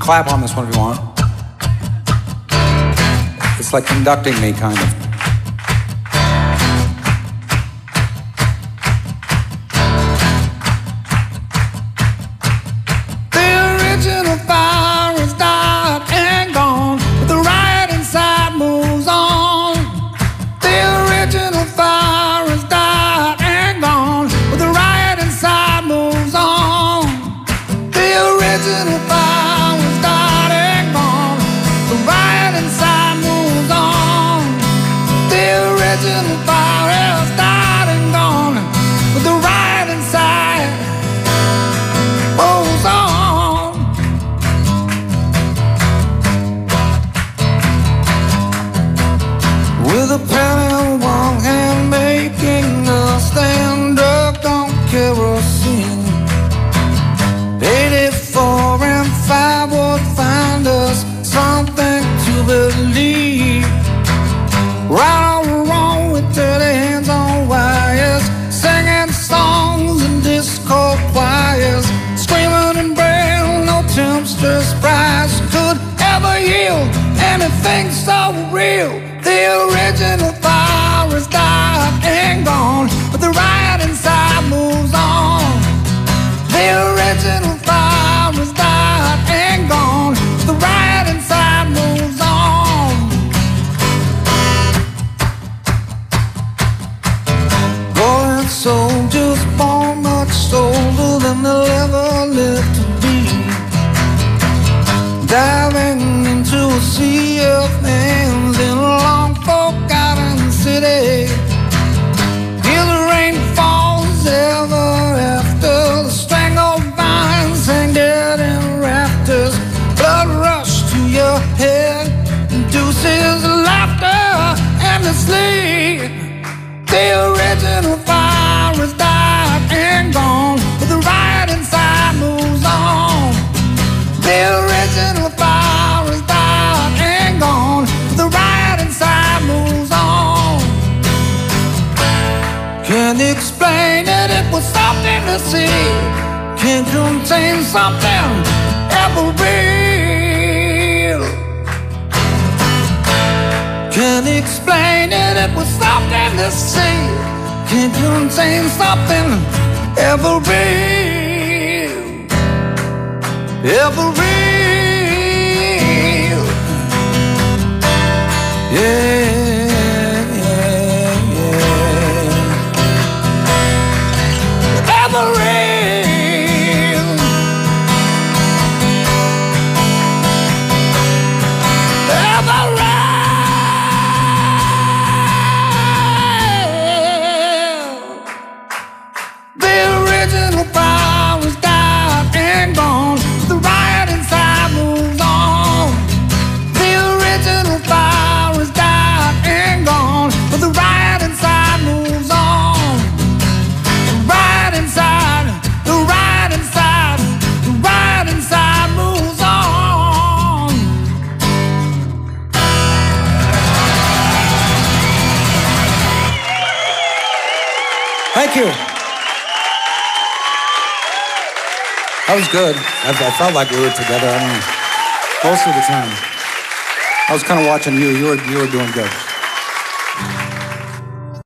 clap on this one if you want. It's like conducting me, kind of. Anything so real, the original fire is died and gone, but the riot inside moves on. The original fire is died and gone, but the riot inside moves on. Golden soldiers born much older than they'll ever live to be, diving into a sea of hands in a long forgotten city. Here the rain falls ever after, the strangled vines hang dead in rafters. Blood rush to your head, induces laughter endlessly. The original fire is died and gone, but the riot inside moves on. The original fire is died and gone, the riot inside moves on. Can't explain it, it was something to see. Can't contain something ever real. Can't explain it, it was something to see. Can't contain something ever real. Ever real. Yeah, yeah, yeah. Ever real. Ever real. The original fire was died and gone, the riot inside moves on. The original fire is died and gone, but the riot inside moves on. The riot inside, the riot inside, the riot inside moves on. Thank you. That was good. I felt like we were together. I don't know. Most of the time. I was kind of watching you. You were doing good.